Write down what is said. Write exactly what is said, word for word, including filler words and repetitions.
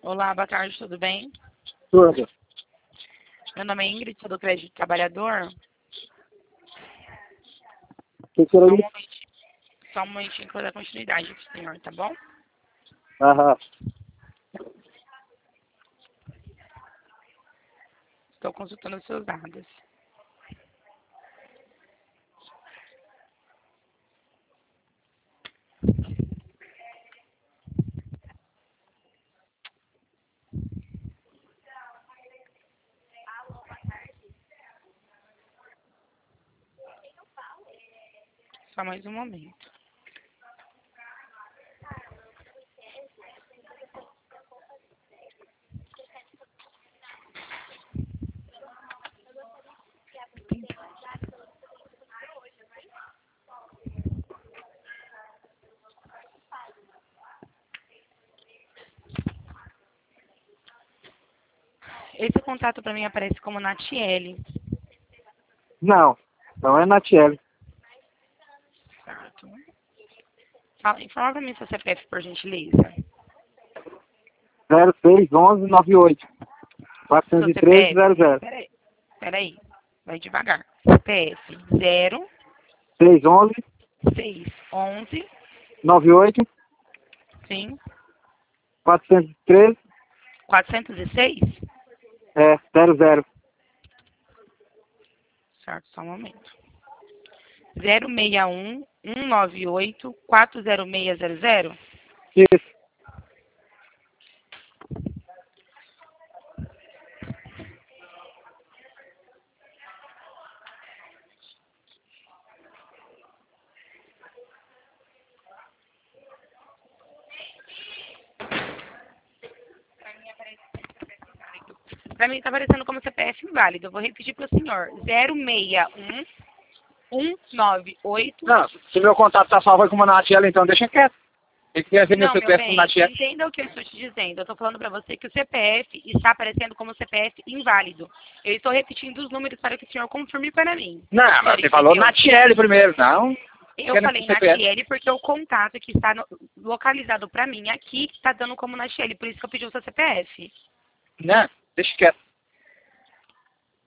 Olá, boa tarde, tudo bem? Tudo. Meu nome é Ingrid, sou do Crédito Trabalhador. Que que Só era um isso? momentinho, só um momentinho que eu vou dar continuidade pro senhor, tá bom? Aham. Estou consultando os seus dados. Só mais um momento. Esse contato para mim aparece como Natiele. Não, não é Natiele. Certo. Fala, informa para mim seu C P F, por gentileza. zero seis onze noventa e oito. Seu quatrocentos e treze zero C P F, zero. peraí, peraí, vai devagar. C P F zero seis onze seis onze, noventa e oito. sim, quatrocentos e treze. quatrocentos e seis? É, zero zero. Certo, só um momento. zero seis um, um nove oito, quatro zero seis zero zero? Isso. Para mim está aparecendo como C P F inválido. Eu vou repetir para o senhor. zero seis um, um nove oito. Não, se meu contato tá salvo aí com uma Natiele, então deixa quieto. Tem que ver meu Não, meu C P F com bem, Natiele. entenda o que eu estou te dizendo. Eu estou falando para você que o C P F está aparecendo como C P F inválido. Eu estou repetindo os números para que o senhor confirme para mim. Não, O senhor mas você falou entendeu? Natiele primeiro, não. Eu Querendo falei C P F. Natiele porque o contato que está no- localizado para mim aqui está dando como Natiele. Por isso que eu pedi o seu C P F. Não, deixa quieto.